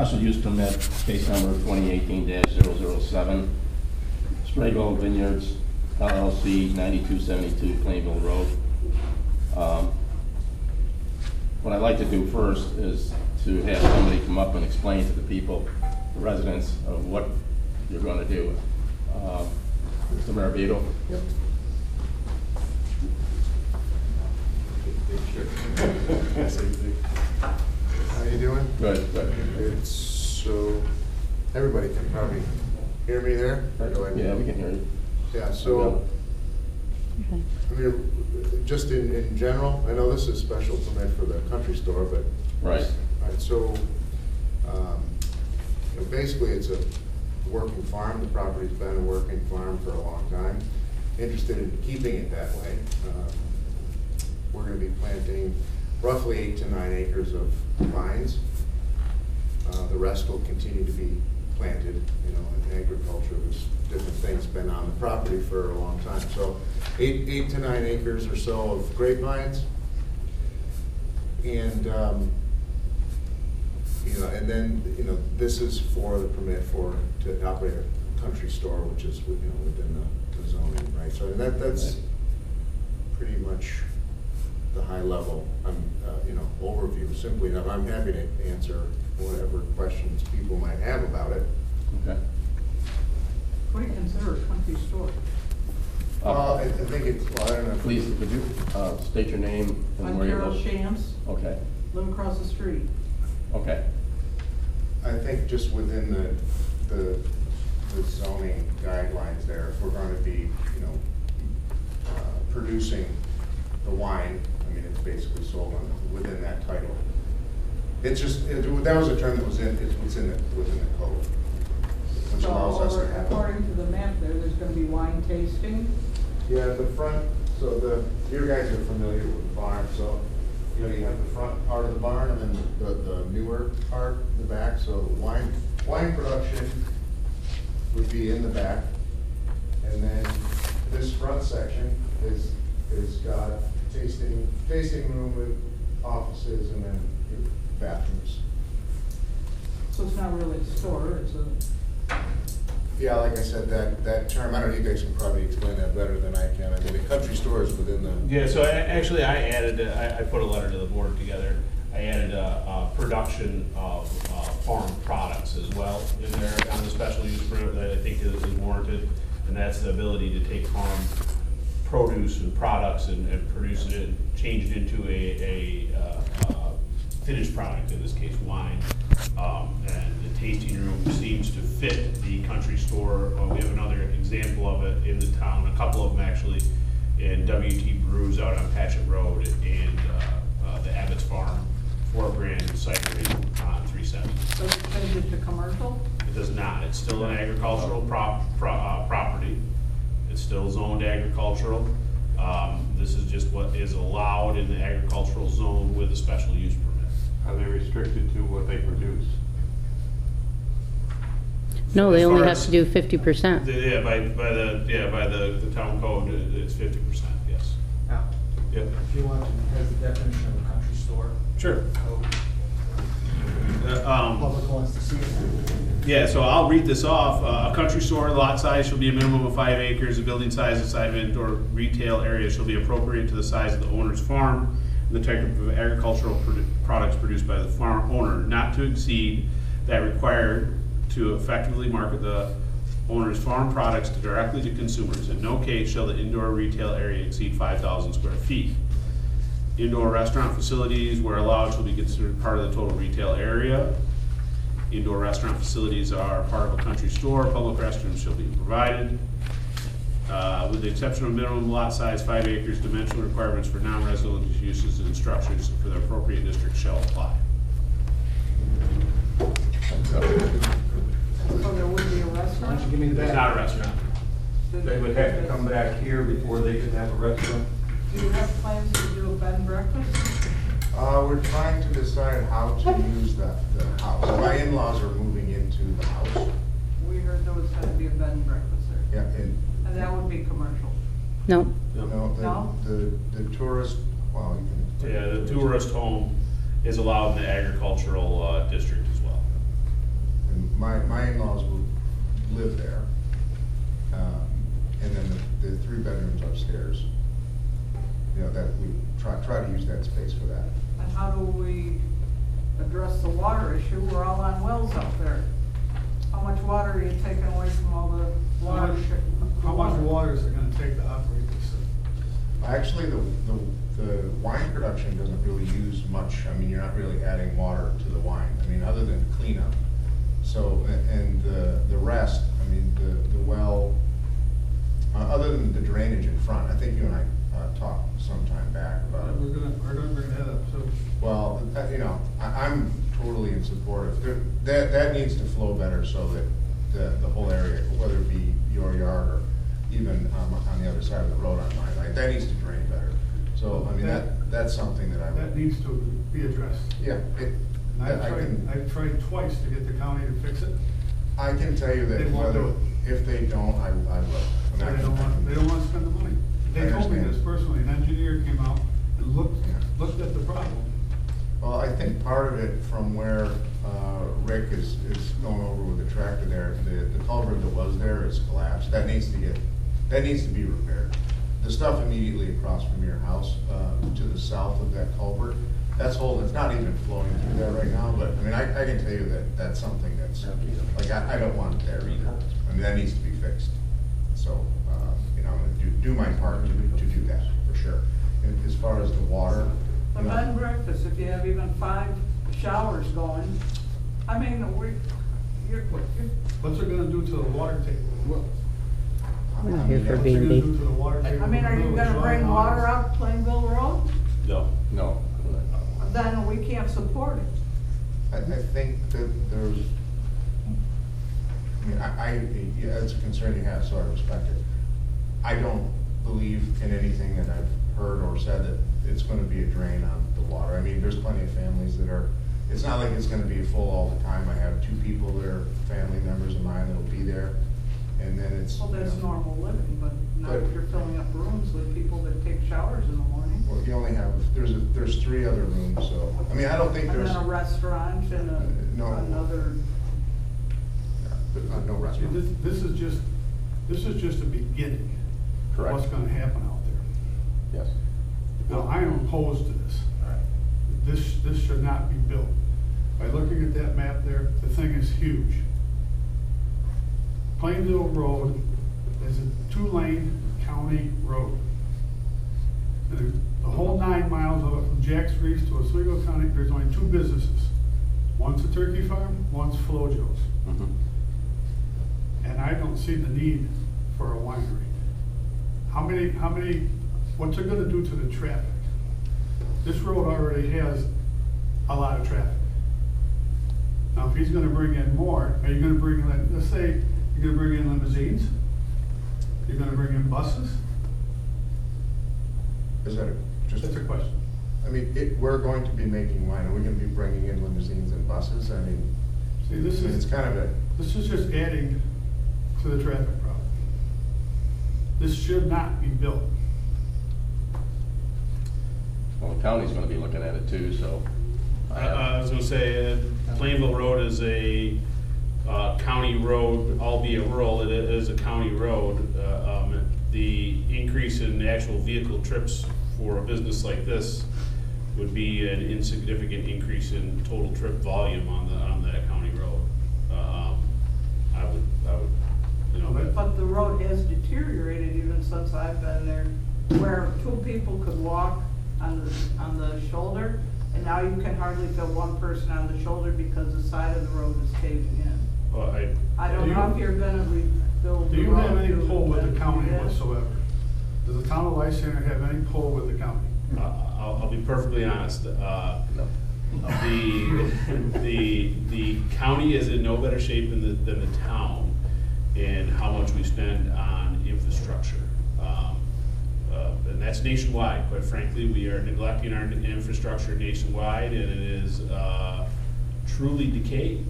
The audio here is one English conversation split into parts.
Special use permit, case number 2018-007, Sprague Vineyards LLC, 9272 Plainville Road. What I'd like to do first is to have somebody come up and explain to the people, the residents, of what you're going to do. Mr. Marabito? Yep. How you doing? Good, good. Good. So everybody can probably hear me there? Yeah, we can hear you. Yeah, so I mean, just in general, I know this is special permit for the country store, but Right. So you know, basically it's a working farm. The property's been a working farm for a long time. Interested in keeping it that way. We're going to be planting roughly 8 to 9 acres of vines. The rest will continue to be planted. You know, in agriculture, there's different things been on the property for a long time. So 8 to 9 acres or so of grapevines, and you know, and then this is for the permit to operate a country store, which is within the zoning, right? So that's pretty much the high level overview. Simply enough, I'm happy to answer whatever questions people might have about it. Okay. What do you consider a country store? I think it's, well, I don't know. Please, could you state your name and I'm where you Carol live? Shams, Okay. live across the street. Okay. I think just within the zoning guidelines there, if we're going to be, producing the wine, I mean, it's basically sold within that title. It's just, that was a term that was within the code, which allows us to have. According to the map there's going to be wine tasting. Yeah, the front, so your guys are familiar with the barn, so you have the front part of the barn and then the newer part, the back. So wine production would be in the back, and then this front section is got tasting room with offices and then bathrooms. So it's not really a store, it's a... Yeah, like I said, that term, I don't know, you guys can probably explain that better than I can. I mean, the country store is within the... Yeah, so actually I added, I put a letter to the board together. I added a production of farm products as well in there on the special use permit that I think is warranted. And that's the ability to take farm produce and products and produce it, change it into a finished product, in this case wine. And the tasting room seems to fit the country store. We have another example of it in the town, a couple of them actually, in WT Brews out on Patchett Road and the Abbott's Farm 4 Grand Cidery on 370. So it change it to commercial? It does not. It's still an agricultural property. It's still zoned agricultural. This is just what is allowed in the agricultural zone with a special use permit. Are they restricted to what they produce? No, they As only far have as- to do 50%. Yeah, by the town code, it's 50%, yes. Now, Yep. if you want to, has the definition of a country store. Sure. Public wants to see it. Yeah, so I'll read this off. A country store lot size shall be a minimum of 5 acres. The building size inside of indoor retail area shall be appropriate to the size of the owner's farm and the type of agricultural products produced by the farm owner, not to exceed that required to effectively market the owner's farm products directly to consumers. In no case shall the indoor retail area exceed 5,000 square feet. Indoor restaurant facilities, where allowed, shall be considered part of the total retail area. Indoor restaurant facilities are part of a country store. Public restrooms shall be provided. With the exception of minimum lot size, 5 acres, dimensional requirements for non-residential uses and structures for the appropriate district shall apply. So there would be a Why don't restaurant? you give me the It's back? not a restaurant. They would have to come back here before they could have a restaurant? Do you have plans to do a bed and breakfast? We're trying to decide how to use the house. My in-laws are moving into the house. We heard there was going to be a bed and breakfast there. Yeah, and And that would be commercial. No, No? the tourist, well, you can. Yeah, the tourist home is allowed in the agricultural district as well. my in-laws will live there. And then the 3 bedrooms upstairs, you know, that we try to use that space for that. And how do we address the water issue? We're all on wells out there. How much water are you taking away from all the water? How much water is it gonna take to operate this? Actually, the wine production doesn't really use much. I mean, you're not really adding water to the wine. I mean, other than cleanup. So, and the rest, I mean, the well, other than the drainage in front, I think you and I talked some time back about it. We're gonna bring that up, so. Well, you know, I'm totally in support of, that needs to flow better so that the whole area, whether it be your yard or even on the other side of the road on mine, like, that needs to drain better. So, I mean, that's something that I That would, needs to be addressed. yeah, And I've tried twice to get the county to fix it. I can tell you that They won't do whether, if they don't, I will. I mean, I They can- don't want to spend the money. They I told me understand. this personally, an engineer came out and looked at the problem. Well, I think part of it from where Rick is going over with the tractor there, the culvert that was there is collapsed. That needs to be repaired. The stuff immediately across from your house, to the south of that culvert, it's not even flowing through there right now, but, I mean, I can tell you that that's something that's, like, I don't want it there either. I mean, that needs to be fixed. So, you know, I'm gonna do my part to do that, for sure. And as far as the water, The you know, bed and breakfast, if you have even 5 showers going, I mean, you're What's it gonna do to the water table? We're not here for What's it gonna B&B. do to the water table? I mean, are you gonna bring water out Plainville Road? No. Then we can't support it. I think that there's, I mean, yeah, it's a concern you have, so I respect it. I don't believe in anything that I've heard or said that it's gonna be a drain on the water. I mean, there's plenty of families that are, it's not like it's gonna be full all the time. I have 2 people that are family members of mine that'll be there, and then it's. Well, that's you know, normal living, but not But- if you're filling up rooms with people that take showers in the morning. Well, you only have, there's 3 other rooms, so, I mean, I don't think And there's. then a restaurant and No. another, No See, restaurant. this is just a beginning of Correct. what's gonna happen out there. Yes. Now, I am opposed to this. This should not be built. By looking at that map there, the thing is huge. Plainville Road is a 2-lane county road. And the whole 9 miles of it, from Jack's Reef to Oswego County, there's only 2 businesses. One's a turkey farm, one's Flojo's. Mhm. And I don't see the need for a winery. What's it gonna do to the traffic? This road already has a lot of traffic. Now, if he's gonna bring in more, are you gonna bring in, let's say, you're gonna bring in limousines? You're gonna bring in buses? Is that just? That's a question. I mean, we're going to be making wine, are we gonna be bringing in limousines and buses? I mean, See, this it's is kind of a, just adding to the traffic problem. This should not be built. Well, the county's gonna be looking at it too, so. I was gonna say, Plainville Road is a county road, albeit rural, it is a county road. The increase in actual vehicle trips for a business like this would be an insignificant increase in total trip volume on that county road. I would, you know. but the road has deteriorated even since I've been there, where 2 people could walk on the shoulder, and now you can hardly fit 1 person on the shoulder because the side of the road is caving in. Well, I don't know if you're gonna rebuild Do the you road. have any pull with the county Yeah. whatsoever? Does the town of Lysander have any pull with the county? I'll be perfectly honest. No. The county is in no better shape than the town in how much we spend on infrastructure. And that's nationwide, quite frankly. We are neglecting our infrastructure nationwide, and it is truly decayed.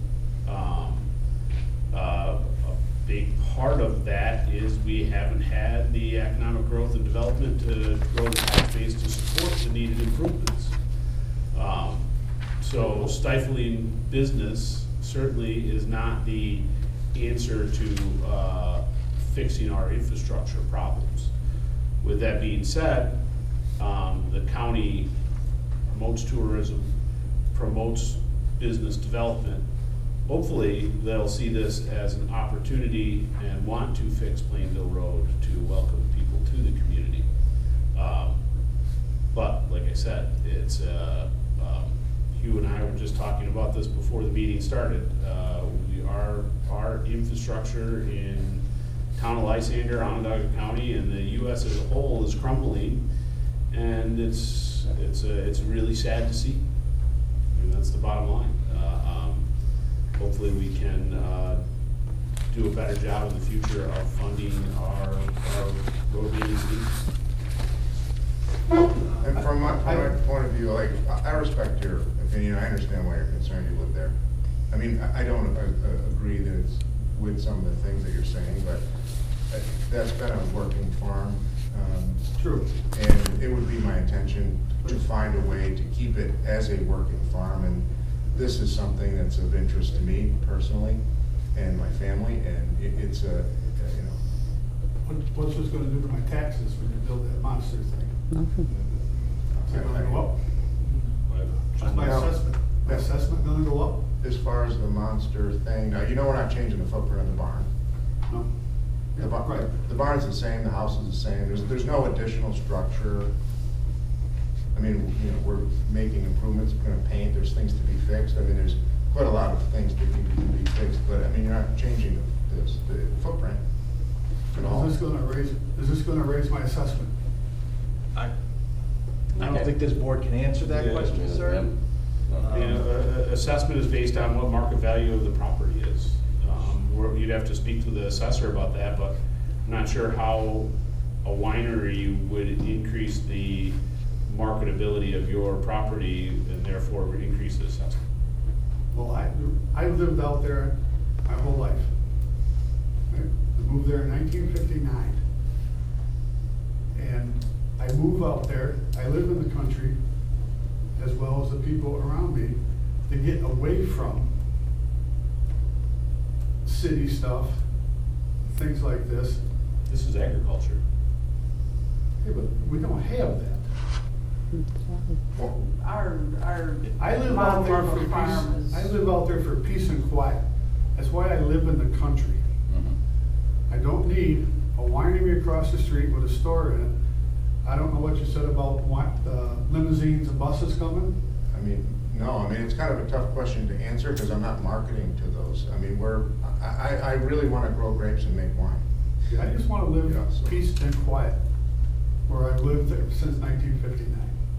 A big part of that is we haven't had the economic growth and development to grow the tax base to support the needed improvements. So stifling business certainly is not the answer to fixing our infrastructure problems. With that being said, the county promotes tourism, promotes business development. Hopefully, they'll see this as an opportunity and want to fix Plainville Road to welcome people to the community. But like I said, it's, Hugh and I were just talking about this before the meeting started. Our infrastructure in town of Lysander, Onondaga County, and the US as a whole is crumbling, and it's really sad to see. I mean, that's the bottom line. Hopefully we can do a better job in the future of funding our road maintenance needs. And from my point of view, like, I respect your opinion, I understand why you're concerned, you live there. I mean, I don't agree that it's with some of the things that you're saying, but that's been a working farm. True. And it would be my intention to find a way to keep it as a working farm, and this is something that's of interest to me personally and my family, and it's a, you know. What's this gonna do to my taxes when you build that monster thing? Nothing. Is it gonna go up? Just my assessment. My assessment gonna go up? As far as the monster thing, now, you know we're not changing the footprint of the barn. No. Right. The barn's the same, the house is the same, there's no additional structure. I mean, you know, we're making improvements, we're gonna paint, there's things to be fixed, I mean, there's quite a lot of things that need to be fixed, but I mean, you're not changing the footprint at all. Is this gonna raise my assessment? I don't think this board can answer that Yeah, question, sir. You know, assessment is based on what market value of the property is. You'd have to speak to the assessor about that, but I'm not sure how a winery would increase the marketability of your property and therefore would increase the assessment. Well, I lived out there my whole life. I moved there in 1959. And I move out there, I live in the country, as well as the people around me, to get away from city stuff, things like this. This is agriculture. Yeah, but we don't have that. Well, Our I live out there for model of a farm peace, is. I live out there for peace and quiet. That's why I live in the country. I don't need a winery across the street with a store in it. I don't know what you said about limousines and buses coming. I mean, no, I mean, it's kind of a tough question to answer because I'm not marketing to those. I mean, I really want to grow grapes and make wine. I just want to live Yeah, so- peace and quiet, where I've lived there since 1959.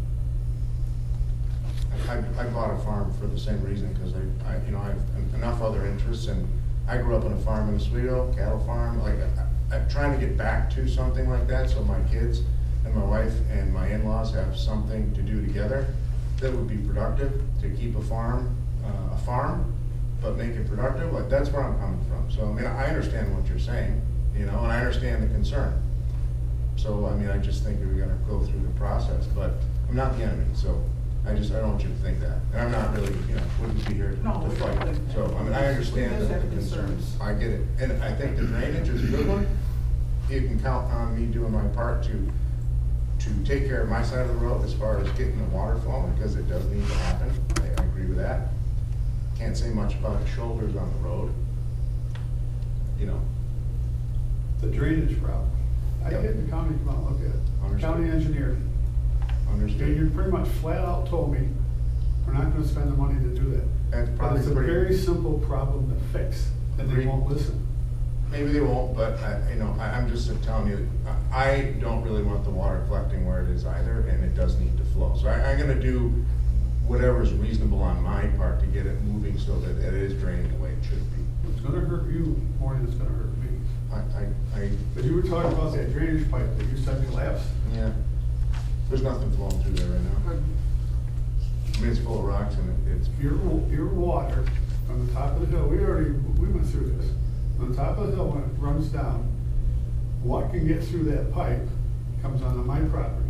I bought a farm for the same reason because I have enough other interests, and I grew up on a farm in Oswego, cattle farm. Like, I'm trying to get back to something like that so my kids and my wife and my in-laws have something to do together that would be productive, to keep a farm, but make it productive. Like, that's where I'm coming from. So, I mean, I understand what you're saying, you know, and I understand the concern. So, I mean, I just think that we gotta go through the process, but I'm not the enemy, so I don't want you to think that. And I'm not really, you know, wouldn't be here No, to we fight. don't. So, I mean, I understand We the just have concerns. concerns. I get it. And I think the drainage is a good one. You can count on me doing my part to take care of my side of the road as far as getting the water flowing, because it does need to happen. I agree with that. Can't say much about the shoulders on the road. You know, The drainage problem. I Yep. had the county come out and look at it. Understood. County engineer. And you understood. pretty much flat out told me, we're not gonna spend the money to do that. That's But probably it's a pretty- very simple problem to fix, and they Agreed. won't listen. Maybe they won't, but I'm just telling you, I don't really want the water collecting where it is either, and it does need to flow. So I'm gonna do whatever's reasonable on my part to get it moving so that it is draining the way it should be. It's gonna hurt you more than it's gonna hurt me. I, But you were talking about that drainage pipe that you said collapsed. yeah, there's nothing flowing through there right now. I mean, it's full of rocks and it's, Your water from the top of the hill, we went through this. On the top of the hill, when it runs down, what can get through that pipe comes onto my property.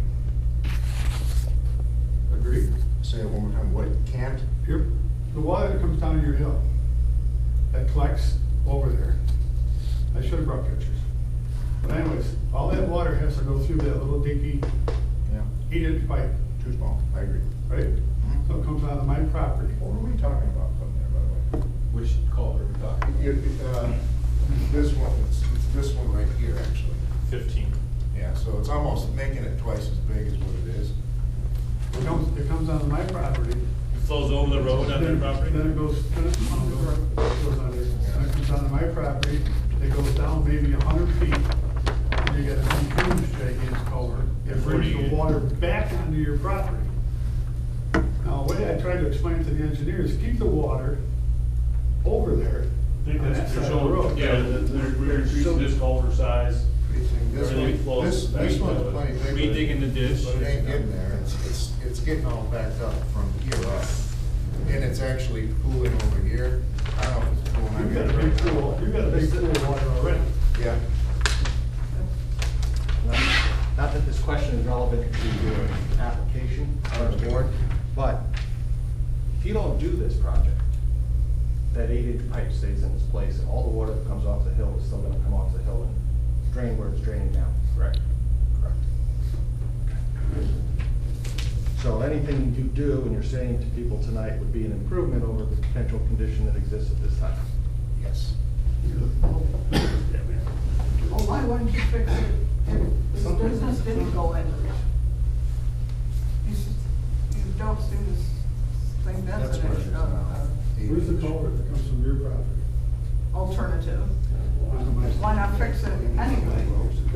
Agreed? say it one more time, what can't? The water that comes down your hill, that collects over there. I should have brought pictures. But anyways, all that water has to go through that little dinky Yeah, 8-inch pipe, too small, I agree. right? So it comes out of my property. What are we talking about putting there, by the way? Which culvert are we talking? This one, it's this one right here, actually. 15. Yeah, so it's almost making it twice as big as what it is. It comes onto my property. It flows over the road on their Then- property? Then it goes, then it goes under, then it comes onto my property, it goes down maybe 100 feet, and you get a huge gigantic culvert. It brings the water back onto your property. Now, the way I tried to explain to the engineers, keep the water over there. I think on that's, that they're side of the showing, road. yeah, we're increasing this culvert size. This Everything one, flows back this one's into it. plenty big. Redigging the ditch. But it ain't getting there, it's getting all backed up from here up. And it's actually pooling over here. I don't know if it's pooling. You've got a big pool, you've got a big pool of water already. Yeah. Not that this question is relevant to your application on the board, but if you don't do this project, that 8-inch pipe stays in its place, and all the water that comes off the hill is still gonna come off the hill and drain where it's draining down. Correct. Correct. So anything you do, and you're saying to people tonight, would be an improvement over the potential condition that exists at this time. Yes. Well, why wouldn't you fix it if this business didn't go into it? You don't see this thing that's That's an where it is now. Where's the culvert that comes from your property? alternative. Onto my- Why not fix it anyway?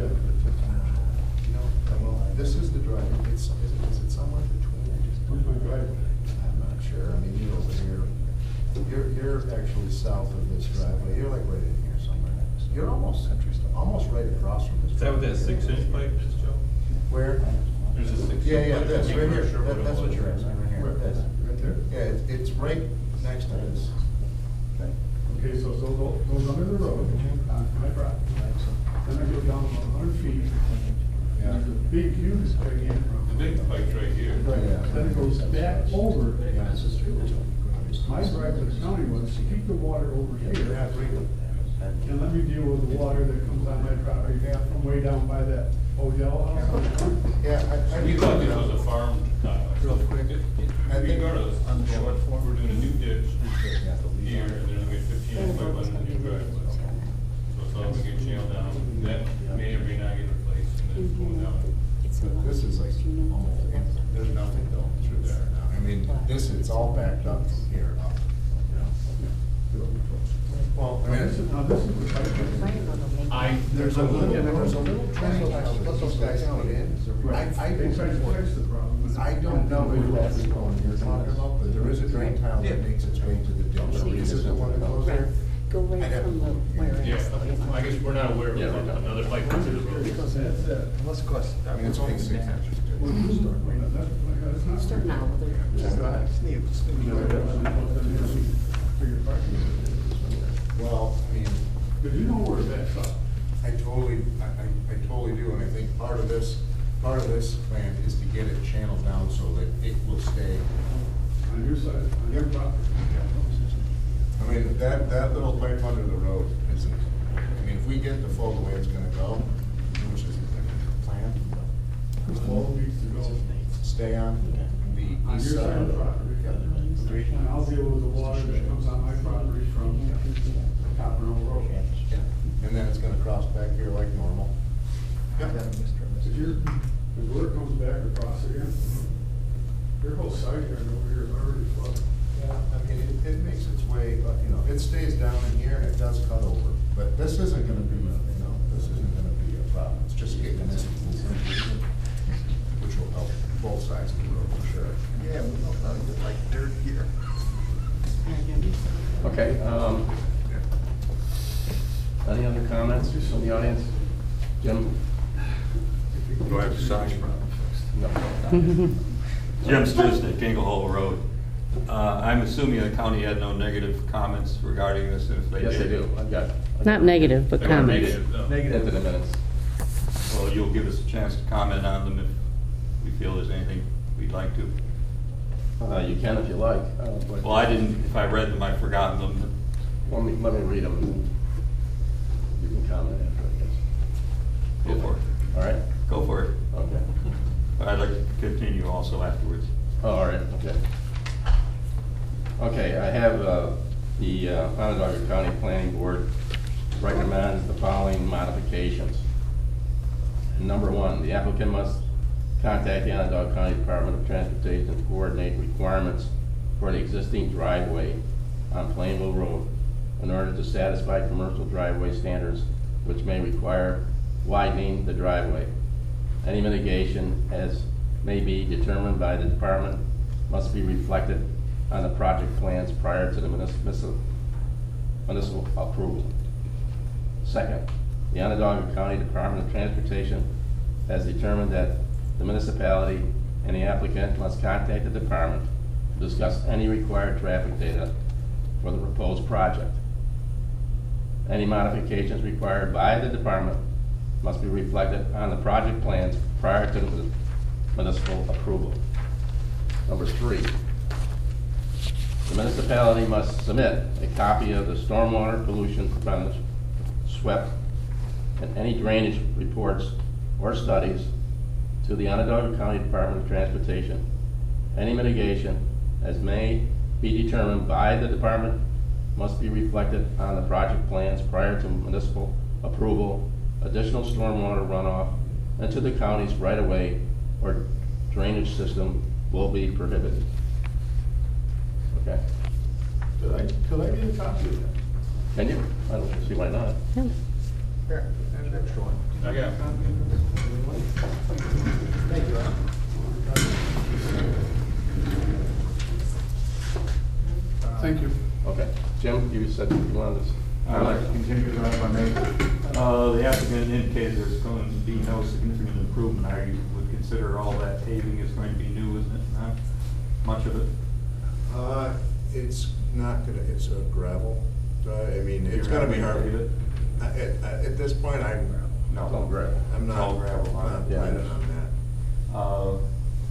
This is the driveway, is it somewhere between? Where's my driveway? I'm not sure, I mean, you're over here, you're actually south of this driveway, you're like right in here somewhere. You're almost right across from this. Is that what that driveway. 6-inch pipe is, Joe? Where? There's a 6-inch pipe. Yeah, this, I can't right here, remember what it that's what was. you're asking, right here. Where? This. Right there? Yeah, it's right next to this. Okay, so it goes under the road, on my property. Then I go down about 100 feet. Yeah. There's a big, huge gigantic The big pipe's right here. Yeah. Then it goes back over. Yeah. My drive to the county was to keep the water over here. And let me deal with the water that comes on my property from way down by that old yellow house on the front. Yeah, I. We thought this was a farm tile. Real quick. I think- Regardless, we're doing a new ditch here, and there's gonna be 15 pipe under the new driveway. So it's all gonna get channeled down, that may or may not get replaced, and then it's going down. But this is like, almost, there's nothing going through there now. I mean, it's all backed up from here up. Well, I mean, Now, this is the pipe. there's a little drain tile that those guys put in. I They tried to fix the problem. I don't know who that's going you're talking about, but there is a drain tile that makes its way to the ditch. Is it the one that goes there? Go right I'd have from to the, look where here. it's. Yeah, I guess we're not aware of Yeah, right. another pipe into the road. That's it. Unless, of course. I mean, it's only 6 inches. It's not. Start now, whether. Well, I mean, But you know where that's up. I totally do, and I think part of this plan is to get it channeled down so that it will stay. On your side, on your property. I mean, that little pipe under the road isn't, I mean, if we get the flow the way it's gonna go, which is the plan, The flow needs to go stay on the on east your side side of the property. Yeah. And I'll deal with the water that comes on my property from Copper Hill Road. And then it's gonna cross back here like normal. Yep. If the water comes back across here, your whole side here and over here is already flooded. Yeah, I mean, it makes its way, you know, it stays down in here and it does cut over, but this isn't gonna be, this isn't gonna be a problem, it's just getting this moving, which will help both sides of the road for sure. Yeah, we don't know, it's like dirt here. Okay, any other comments from the audience? Jim? Do I have a size problem? No. Jim Stisnick, Dingle Hole Road. I'm assuming the county had no negative comments regarding this, and if they did. Yes, I do. I've got. Not negative, but They weren't comments. negative, no. Into the minutes. Well, you'll give us a chance to comment on them if we feel there's anything we'd like to. You can if you like. But- Well, I didn't, if I read them, I've forgotten them. Want me let me read them. You can comment after, I guess. Go for it. All right? Go for it. Okay. I'd like to continue also afterwards. Oh, all right, okay. Okay, I have the Onondaga County Planning Board recommends the following modifications. Number one, the applicant must contact the Onondaga County Department of Transportation to coordinate requirements for the existing driveway on Plainville Road in order to satisfy commercial driveway standards, which may require widening the driveway. Any mitigation, as may be determined by the department, must be reflected on the project plans prior to the municipal approval. Second, the Onondaga County Department of Transportation has determined that the municipality and the applicant must contact the department to discuss any required traffic data for the proposed project. Any modifications required by the department must be reflected on the project plans prior to the municipal approval. Number three, the municipality must submit a copy of the stormwater pollution prevention, SWIP, and any drainage reports or studies to the Onondaga County Department of Transportation. Any mitigation, as may be determined by the department, must be reflected on the project plans prior to municipal approval. Additional stormwater runoff into the county's right-of-way or drainage system will be prohibited. Okay? Could I get a copy of that? Can you? I don't see why not. Yeah. Here, and an extra one. I got it. Thank you, Rob. Thank you. Okay. Jim, you said you wanted this. I'd like to continue, John, if I may. The applicant indicated there's going to be no significant improvement. I would consider all that paving is going to be new, isn't it? Not much of it? It's not gonna, it's a gravel, I mean, it's You're gonna be not hard. gonna pave it? At this point, No. It's all gravel. I'm It's all not gravel, huh? not Yeah. planning on that.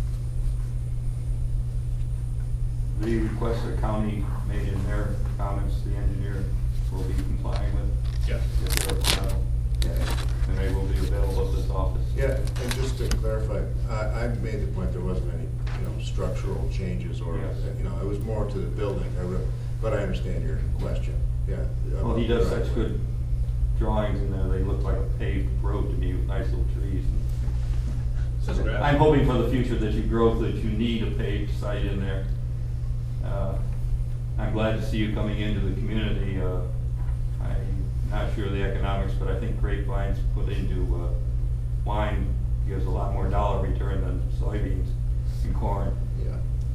The request the county made in their comments, the engineer will be complying with. Yes. If they're, and they will be available at this office. Yeah, and just to clarify, I made the point there wasn't any, structural changes or, Yes. It was more to the building, but I understand your question, yeah. Well, he does such good drawings in there, they look like a paved road to me with nice little trees. Says gravel. I'm hoping for the future that you grow, that you need a paved site in there. I'm glad to see you coming into the community. I'm not sure of the economics, but I think grapevines put into wine gives a lot more dollar return than soybeans and corn. Yeah.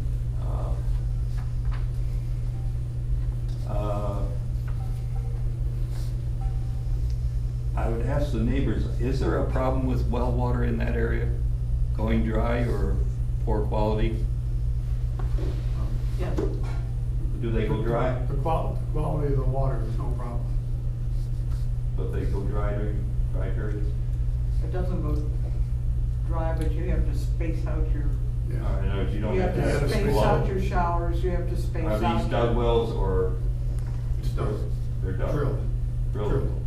I would ask the neighbors, is there a problem with well water in that area? Going dry or poor quality? Yeah. Do they go dry? The quality of the water is no problem. But they go dry during dry periods? It doesn't go dry, but you have to space out your, Yeah. I know, you don't you have have to to space have out your showers, you have to space Are out. these dug wells or? It's dug. They're dug? Drilled. Drilled Drilled. wells.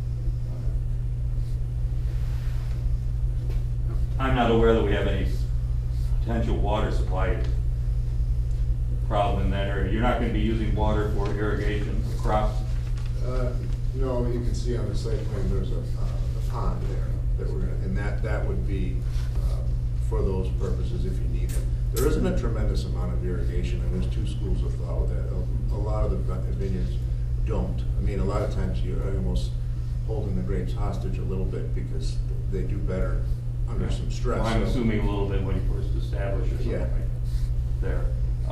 I'm not aware that we have any potential water supply problem in that area. You're not gonna be using water for irrigation of crops? No, you can see on the site plan, there's a pond there that we're gonna, and that would be for those purposes if you need them. There isn't a tremendous amount of irrigation, and there's two schools of thought with that. A lot of the vineyards don't. I mean, a lot of times you're almost holding the grapes hostage a little bit because they do better under some stress. Well, I'm So- assuming a little bit when you first establish or something Yeah. like there.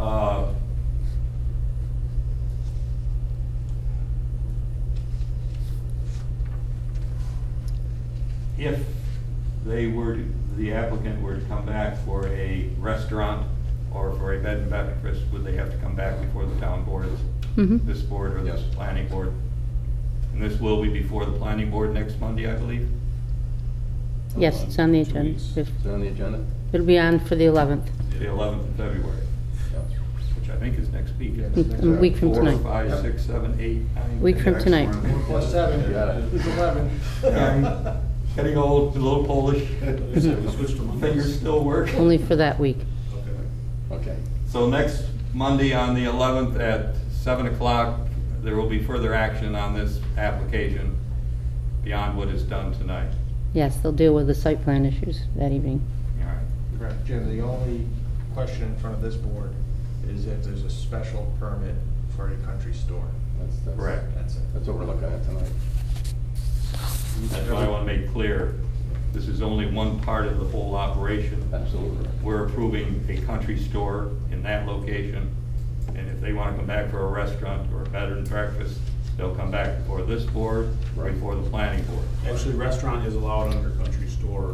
If they were, the applicant were to come back for a restaurant or for a bed and breakfast, would they have to come back before the town board, Mhm. this board or this Yes. planning board? And this will be before the planning board next Monday, I believe? Yes, it's on the 2 agenda. weeks. Is it on the agenda? It'll be on for the 11th. The 11th of February. Yeah. which I think is next week. Yeah, isn't it? next A week from 4, tonight. 5, Yep. 6, 7, 8, 9. Week from tonight. 4+7 You got it. is 11. Getting old, a little Polish. We switched to Mondays. Fingers still work. Only for that week. Okay. Okay. So next Monday on the 11th at 7 o'clock, there will be further action on this application beyond what is done tonight. Yes, they'll deal with the site plan issues that evening. All right. Correct. Jim, the only question in front of this board is if there's a special permit for a country store. That's Correct. That's it. That's what we're looking at tonight. That's why I want to make clear, this is only one part of the whole operation. Absolutely. We're approving a country store in that location, and if they want to come back for a restaurant or a bed and breakfast, they'll come back before this board, or Right. before the planning board. Actually, restaurant is allowed under country store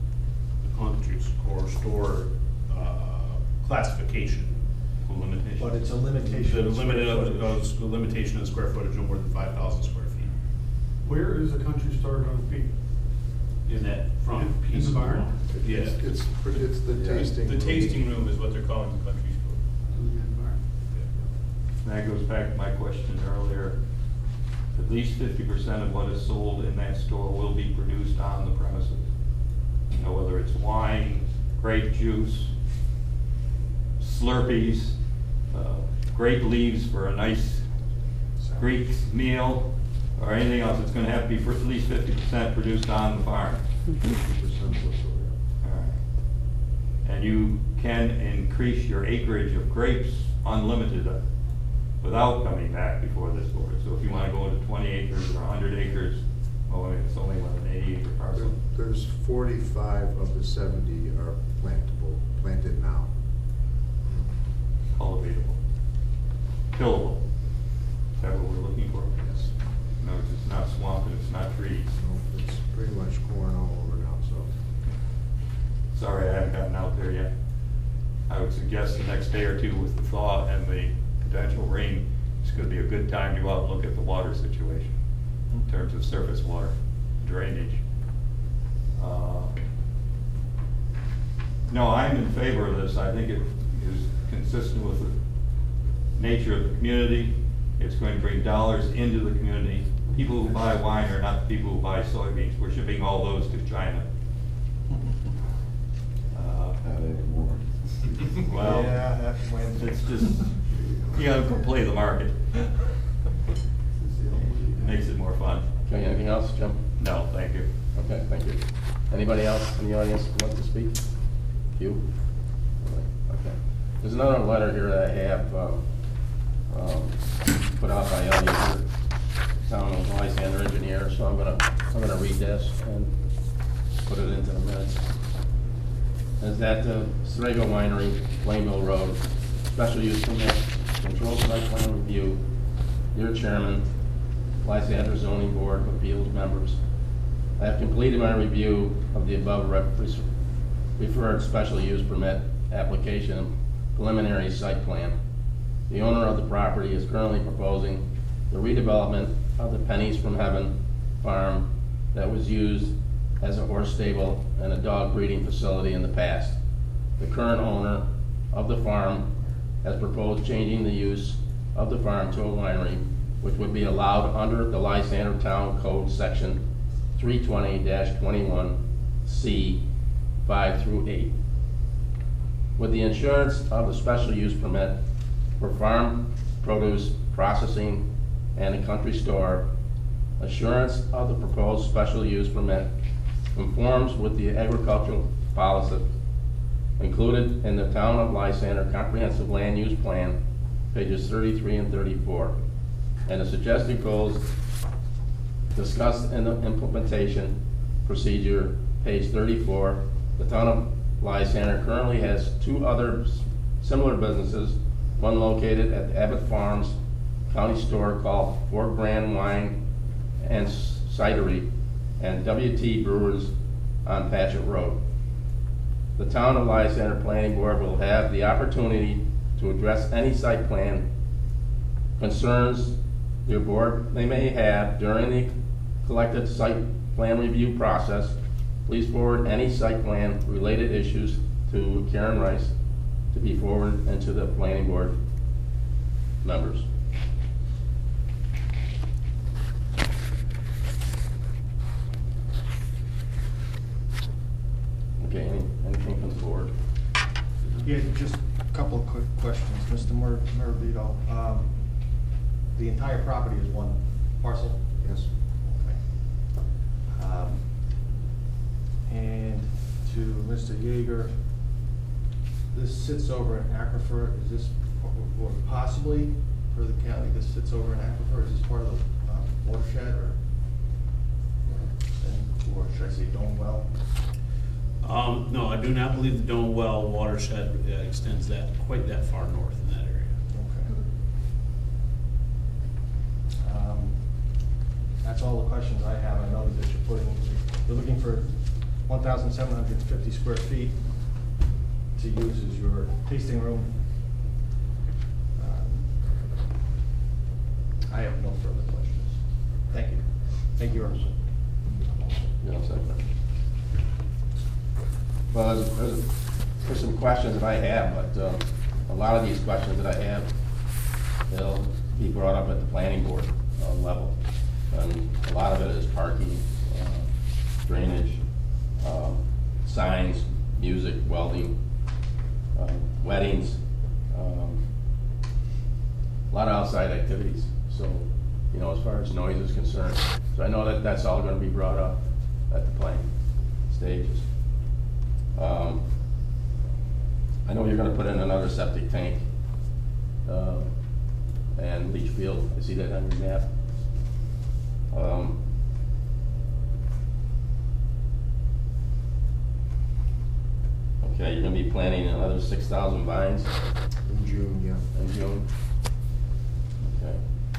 classification. Limitation. But it's a limitation. The of square footage. the limitation of square footage no more than 5,000 square feet. Where is the country store gonna be? In that front In piece the of barn? lawn. Yeah. It's the tasting. The tasting room is what they're calling the country store. That goes back to my question earlier. At least 50% of what is sold in that store will be produced on the premises. You know, whether it's wine, grape juice, Slurpees, grape leaves for a nice Greek meal, or anything else, it's gonna have to be for at least 50% produced on the farm. 50% All right. And you can increase your acreage of grapes unlimited without coming back before this board. So if you want to go to 20 acres or 100 acres, well, it's only with an 80-acre parcel. There's 45 of the 70 are planted now. Cultivatable. Tillable. Is that what we're looking for? Yes. No, it's not swamp and it's not trees. So it's pretty much corn all over now, so. Sorry, I haven't gotten out there yet. I would suggest the next day or two with the thaw and the potential rain, it's gonna be a good time to go out and look at the water situation in terms of surface water, drainage. No, I'm in favor of this. I think it is consistent with the nature of the community. It's going to bring dollars into the community. People who buy wine are not the people who buy soybeans. We're shipping all those to China. Not anymore. Well, Yeah, that went. it's just, you gotta go play the market. Makes it more fun. Okay, anything else, Jim? No, thank you. Okay, thank you. Anybody else in the audience who wants to speak? You? Okay. There's another letter here that I have put out by Elliot, town of Lysander engineer, so I'm gonna read this and put it into the minutes. Is that the Srego Winery, Plainville Road, special use permit, control site plan review, dear Chairman, Lysander Zoning Board of Appeals members. I have completed my review of the above referred special use permit application preliminary site plan. The owner of the property is currently proposing the redevelopment of the Pennies from Heaven farm that was used as a horse stable and a dog breeding facility in the past. The current owner of the farm has proposed changing the use of the farm to a winery, which would be allowed under the Lysander Town Code Section 320-21C 5 through 8. With the insurance of the special use permit for farm produce processing and a country store, assurance of the proposed special use permit conforms with the agricultural policy included in the Town of Lysander Comprehensive Land Use Plan, pages 33 and 34, and the suggested goals discussed in the implementation procedure, page 34. The Town of Lysander currently has two other similar businesses, one located at Abbott Farms County Store called Fort Grand Wine and Cidery, and WT Brewers on Patchett Road. The Town of Lysander Planning Board will have the opportunity to address any site plan concerns your board they may have during the collected site plan review process. Please forward any site plan related issues to Karen Rice to be forwarded into the planning board members. Okay, anything from the board? Yeah, just a couple of quick questions. Mr. Maravito, the entire property is one parcel? Yes. And to Mr. Yeager, this sits over an aquifer. Is this, or possibly for the county, this sits over an aquifer? Is this part of the watershed or should I say dome well? No, I do not believe the Dome Well watershed extends quite that far north in that area. Okay. That's all the questions I have. I know that you're looking for 1,750 square feet to use as your tasting room. I have no further questions. Thank you. Thank you, Emerson. You know, so- Well, there's some questions that I have, but a lot of these questions that I have, they'll be brought up at the planning board level. And a lot of it is parking, drainage, signs, music, welding, weddings, a lot of outside activities. So, you know, as far as noise is concerned, so I know that that's all gonna be brought up at the planning stages. I know you're gonna put in another septic tank, and leach field, I see that on your map. Okay, you're gonna be planting another 6,000 vines In June, yeah. in June? Okay.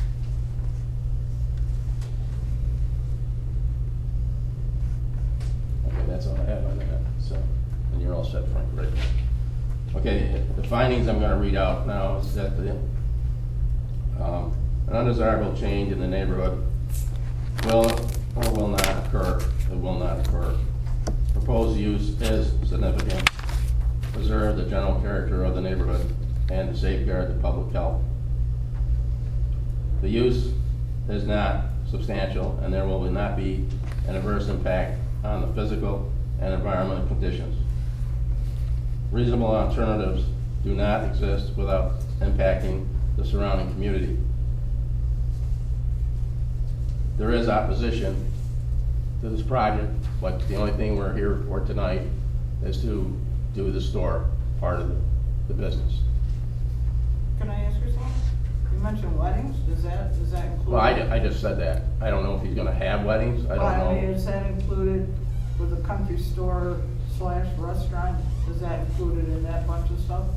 Okay, that's all I have on that, so, and you're all set, Frank, right? Okay, the findings I'm gonna read out now is that an undesirable change in the neighborhood will or will not occur. It will not occur. Proposed use is significant. Preserve the general character of the neighborhood and safeguard the public health. The use is not substantial and there will not be an adverse impact on the physical and environmental conditions. Reasonable alternatives do not exist without impacting the surrounding community. There is opposition to this project, but the only thing we're here for tonight is to do the store part of the business. Can I ask you something? You mentioned weddings, does that include? Well, I just said that. I don't know if he's gonna have weddings, I Well, don't mean, know. is that included with a country store / restaurant? Is that included in that bunch of stuff?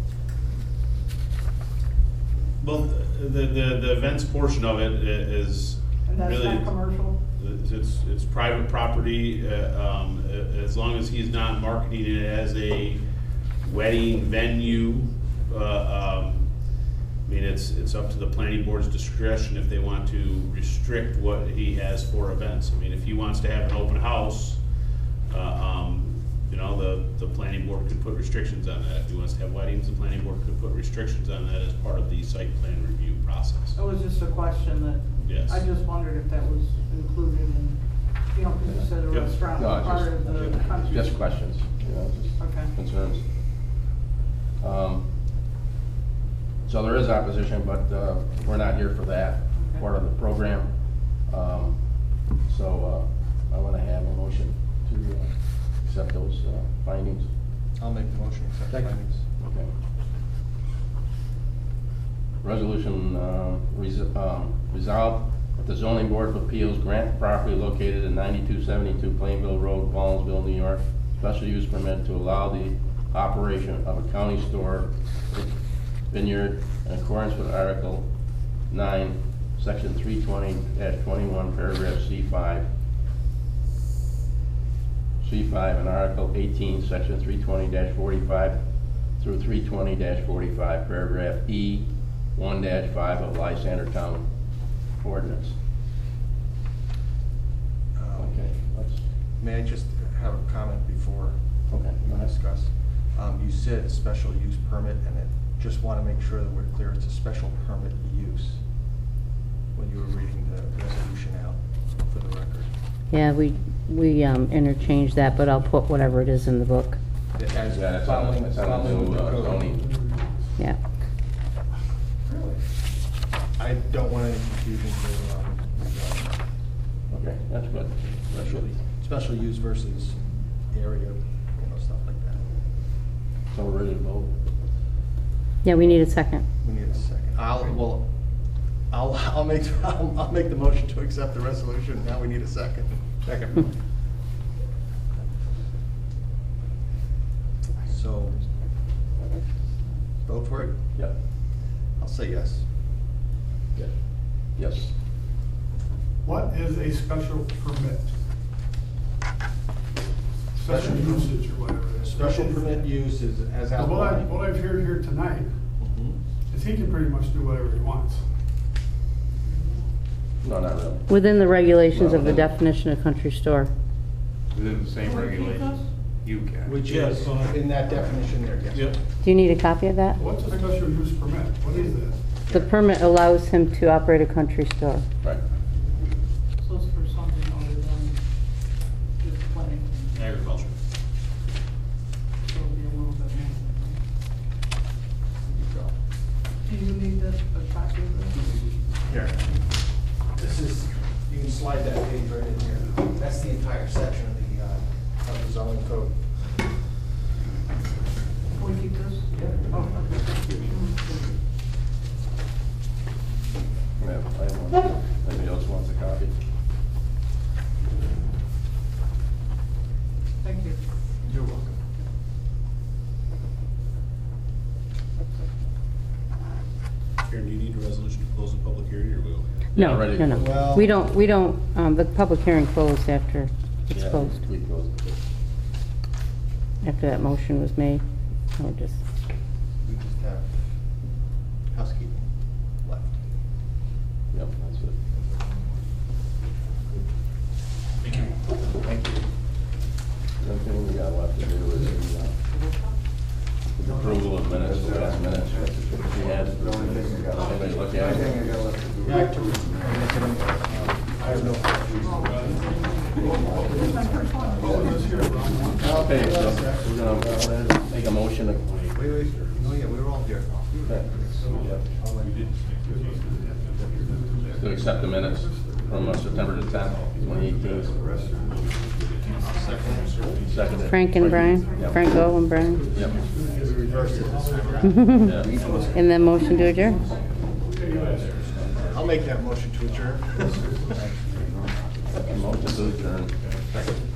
Well, the events portion of it is And that's really. not commercial? It's private property, as long as he's not marketing it as a wedding venue. I mean, it's up to the planning board's discretion if they want to restrict what he has for events. I mean, if he wants to have an open house, you know, the planning board could put restrictions on that. If he wants to have weddings, the planning board could put restrictions on that as part of the site plan review process. It was just a question that, Yes. I just wondered if that was included in, you know, because you said a Yep. restaurant No, was part of the country. Just questions, you know, just Okay. concerns. So there is opposition, but we're not here for that, Okay. part of the program. So I want to have a motion to accept those findings. I'll make the motion, accept the findings. Okay. Resolution resolved that the zoning board of appeals grant property located in 9272 Plainville Road, Wallensville, New York, special use permit to allow the operation of a county store vineyard in accordance with Article 9, Section 320-21, paragraph C5. C5 and Article 18, Section 320-45 through 320-45, paragraph E 1-5 of Lysander Town Ordinance. Okay, let's, May I just have a comment before okay, go we ahead. discuss? You said special use permit and it just want to make sure that we're clear, it's a special permit use when you were reading the resolution out for the record. Yeah, we interchanged that, but I'll put whatever it is in the book. As Yeah, it's on the following new the code. zoning. Yeah. Really? I don't want any confusion with, Okay, that's good. That should be. special use versus area, stuff like that. So we're ready to vote? Yeah, we need a second. We need a second. I'll make the motion to accept the resolution. Now we need a second. Second. So, vote for it? Yep. I'll say yes. Yes. Yes. What is a special permit? Special usage or whatever it is. Special permit use is as But outlined. what I've heard here tonight Mhm. is he can pretty much do whatever he wants. No, not really. Within the regulations of the definition of country store. Within the same Can we keep regulations, those? you can. Which is in that definition there, yes. Yep. Do you need a copy of that? What's a special use permit? What is that? The permit allows him to operate a country store. Right. So it's for something other than just playing, Agriculture. so it'll be a little bit more. Do you need this, a copy of this? Here. This is, you can slide that page right in here. That's the entire section of the zoning code. Can we keep this? Yeah. Oh, okay, thank you. Yeah, I have one. Anybody else wants a copy? Thank you. You're welcome. Karen, do you need a resolution to close the public hearing, or will? No, Yeah, ready. no, no. Well- We don't, the public hearing closed after it's Yeah, closed, we closed it. after that motion was made. So we're just, We just have housekeeping left. Yep, that's it. Thank you. Thank you. The only thing we got left to do is the approval of minutes, the last minutes. We had, anybody look at it? Back to, I have no. This is my first one. Oh, this here, Ron. Okay, so we're gonna make a motion to. Wait, oh yeah, we were all here. To accept the minutes from September the 10th, 2018. Seconded. Frank and Brian, Yep. Franco and Brian. Yep. We reversed it this time. Yeah. And then motion to adjourn. I'll make that motion to adjourn. Motion to adjourn.